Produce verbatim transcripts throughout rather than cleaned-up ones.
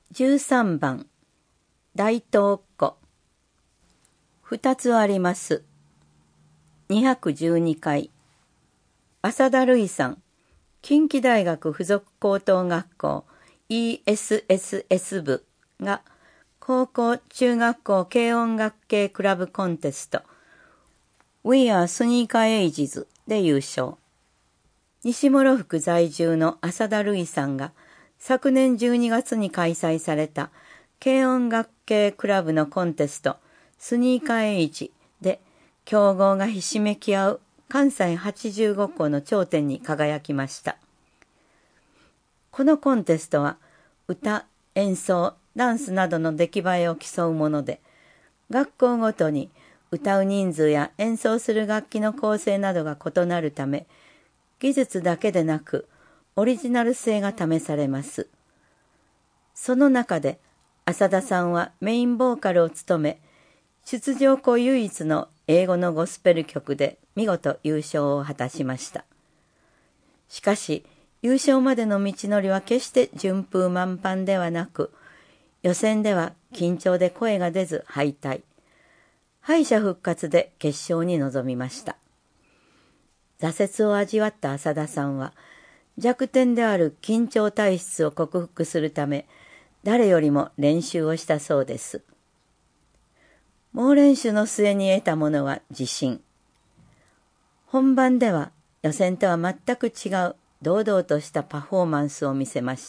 じゅうさんばん大東湖。二つあります。にひゃくじゅうにかい。浅田るいさん、近畿大学附属高等学校 イーエスエスエス 部が高校中学校軽音楽系クラブコンテスト We are Sneaker Ages で優勝。西諸福在住の浅田るいさんが昨年じゅうにがつに開催された軽音楽系クラブのコンテストスニーカーエイジで強豪がひしめき合う関西はちじゅうごこうの頂点に輝きました。このコンテストは歌、演奏、ダンスなどの出来栄えを競うもので、学校ごとに歌う人数や演奏する楽器の構成などが異なるため、技術だけでなくオリジナル性が試されます。その中で浅田さんはメインボーカルを務め、出場校唯一の英語のゴスペル曲で見事優勝を果たしました。しかし、優勝までの道のりは決して順風満帆ではなく、予選では緊張で声が出ず敗退。敗者復活で決勝に臨みました。挫折を味わった浅田さんは、弱点である緊張体質を克服するため、誰よりも練習をしたそうです。猛練習の末に得たものは自信。本番では予選とは全く違う堂々としたパフォーマンスを見せました。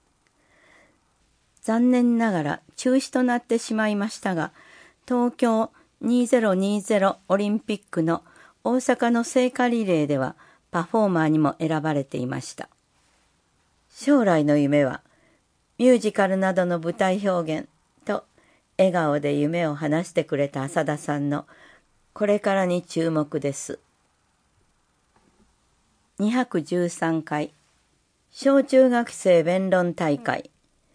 残念ながら中止となってしまいましたが、東京にせんにじゅうオリンピックの大阪の聖火リレーではパフォーマーにも選ばれていました。将来の夢はミュージカルなどの舞台表現と笑顔で夢を話してくれた浅田さんのこれからに注目です。にひゃくじゅうさんかい小中学生弁論大会。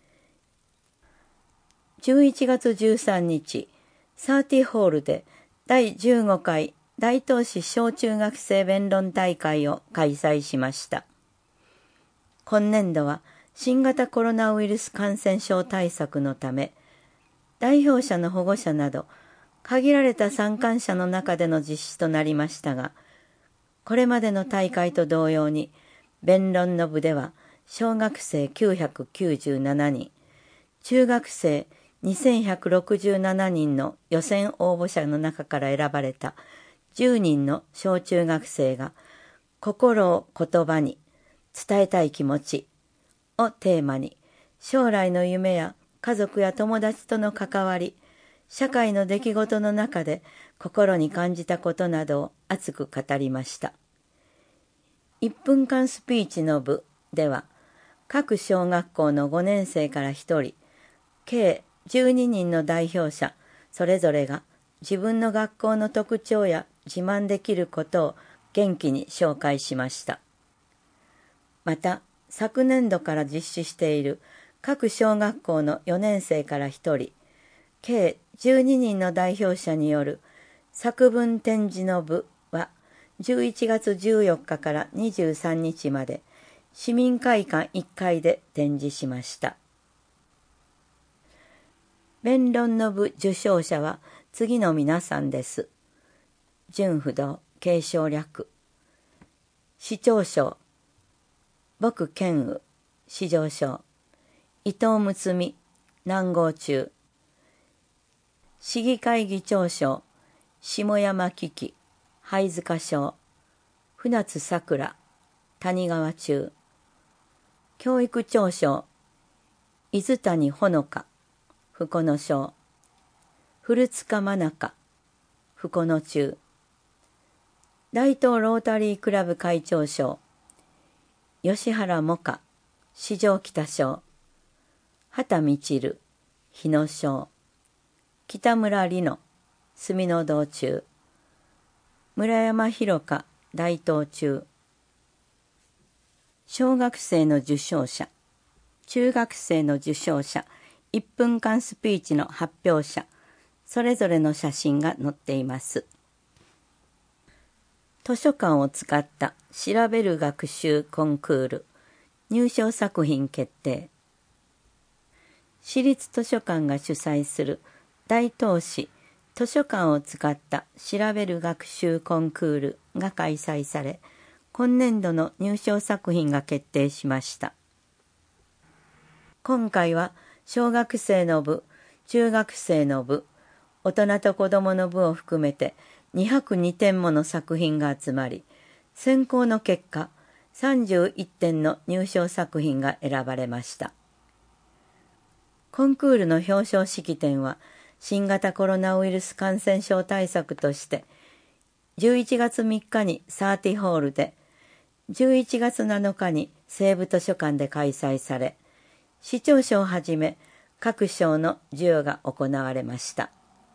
じゅういちがつじゅうさんにち、サーティホールでだいじゅうごかい大東市小中学生弁論大会を開催しました。今年度は新型コロナウイルス感染症対策のため、代表者の保護者など限られた参観者の中での実施となりましたが、これまでの大会と同様に弁論の部では小学生きゅうひゃくきゅうじゅうななにん、中学生にせんひゃくろくじゅうななにんの予選応募者の中から選ばれたじゅうにんの小中学生が心を言葉に伝えたい気持ちをテーマに将来の夢や家族や友達との関わり、社会の出来事の中で心に感じたことなどを熱く語りました。いっぷんかんスピーチの部では、各小学校のごねんせいからひとり、計じゅうににんの代表者、それぞれが自分の学校の特徴や自慢できることを元気に紹介しました。また、昨年度から実施している各小学校のよねんせいからひとり、計じゅうににんの代表者による作文展示の部はじゅういちがつじゅうよっかからにじゅうさんにちまで市民会館いっかいで展示しました。弁論の部受賞者は次の皆さんです。純不動、継承略。市長賞、僕健宇、市場賞。伊藤睦美、南郷中。市議会議長賞、下山危機、灰塚賞。船津さくら、谷川中。教育長賞、伊豆谷ほのか、福野賞。古塚真中、福野中。大東ロータリークラブ会長賞、吉原萌歌、四条北賞。畑みちる、日野賞。北村里乃、住の道中。村山弘香、大東中。小学生の受賞者、中学生の受賞者、いっぷんかんスピーチの発表者、それぞれの写真が載っています。図書館を使った調べる学習コンクール、入賞作品決定。 市立図書館が主催する大東市図書館を使った調べる学習コンクールが開催され、今年度の入賞作品が決定しました。今回は小学生の部、中学生の部、大人と子どもの部を含めてにひゃくにてんもの作品が集まり、選考の結果、さんじゅういってんの入賞作品が選ばれました。コンクールの表彰式典は、新型コロナウイルス感染症対策として、じゅういちがつみっかにサーティホールで、じゅういちがつなのかに西部図書館で開催され、市長賞をはじめ各賞の授与が行われました。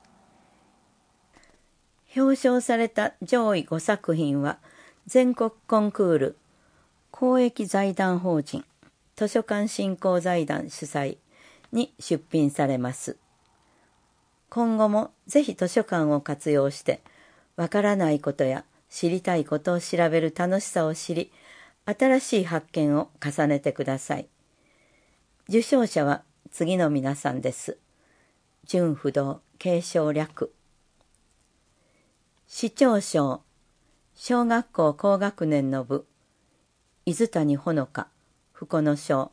表彰された上位ごさく品は、全国コンクール公益財団法人図書館振興財団主催に出品されます。今後もぜひ図書館を活用して、わからないことや知りたいことを調べる楽しさを知り、新しい発見を重ねてください。受賞者は次の皆さんです。順不動継承略。市長賞、小学校高学年の部、伊豆谷ほのか、不の賞。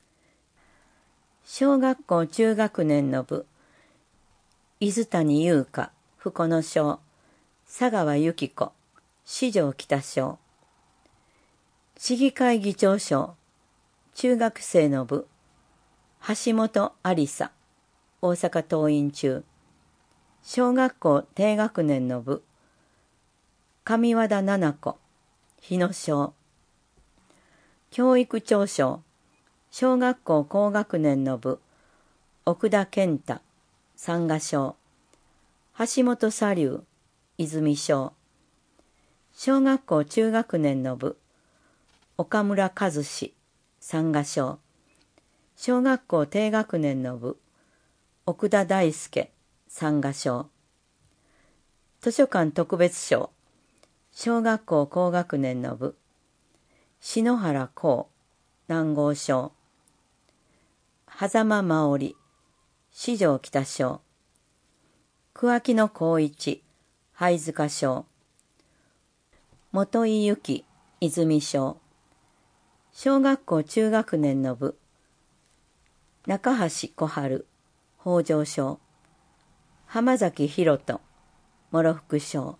小学校中学年の部、伊豆谷優香、不の賞。佐川由紀子、四条北賞。市議会議長賞、中学生の部、橋本ありさ、大阪桐蔭中。小学校低学年の部、上和田七子、日野賞。教育長賞、小学校高学年の部、奥田健太、三賀賞。橋本沙龍、泉賞。小学校中学年の部、岡村和志、三賀賞。小学校低学年の部、奥田大輔、三賀賞。図書館特別賞、小学校高学年の部、篠原光、南郷賞。狭間真織、四条北賞。桑木野光一、灰塚賞。元井由紀、泉賞。小学校中学年の部、中橋小春、北条賞。浜崎博人、諸福賞。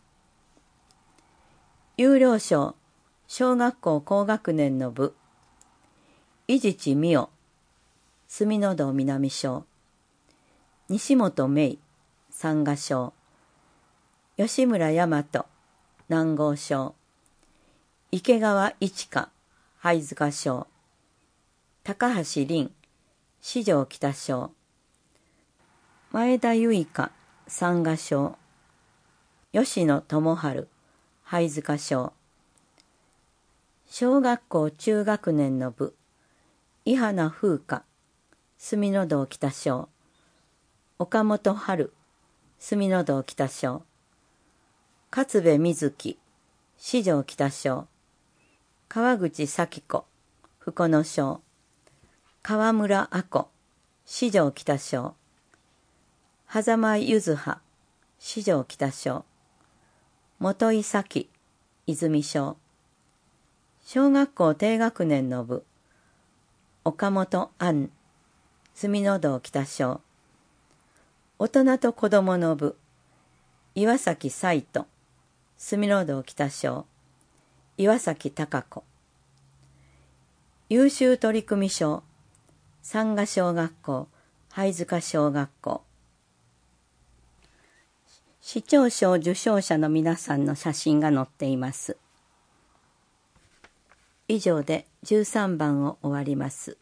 有料賞、小学校高学年の部、伊地知美代、住の堂南賞。西本芽衣、三賀賞。吉村大和、南郷賞。池川一花、灰塚賞。高橋凛、四条北賞。前田結香、三賀賞。吉野智春、灰塚賞。小学校中学年の部、伊花風花、住の堂北賞。岡本春、住の堂北賞。勝部瑞希、四条北賞。川口咲子、不の賞。川村亜子、四条北賞。狭間柚葉、四条北賞。元井咲、泉賞。小学校低学年の部、岡本杏、住の堂北賞。大人と子どもの部、岩崎彩人、住の堂北賞。岩崎貴子。優秀取組賞、三賀小学校、灰塚小学校。市長賞受賞者の皆さんの写真が載っています。以上でじゅうさんばんを終わります。